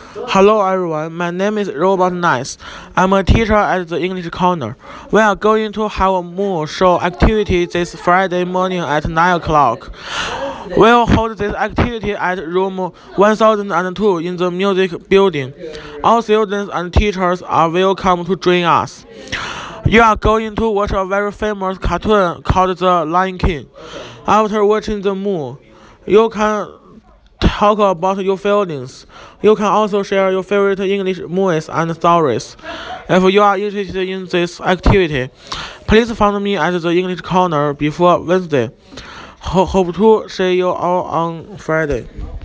Hello everyone, my name is Robert Nice. I'm a teacher at the English Corner. We are going to have a more show activity this Friday morning at 9 o'clock. We'll hold this activity at room 1002 in the music building. All students and teachers are welcome to join us. You are going to watch a very famous cartoon called The Lion King. After watching the movie, you can talk about your feelings. You can also share your favorite English movies and stories. If you are interested in this activity, please find me at the English Corner before Wednesday. Hope to see you all on Friday.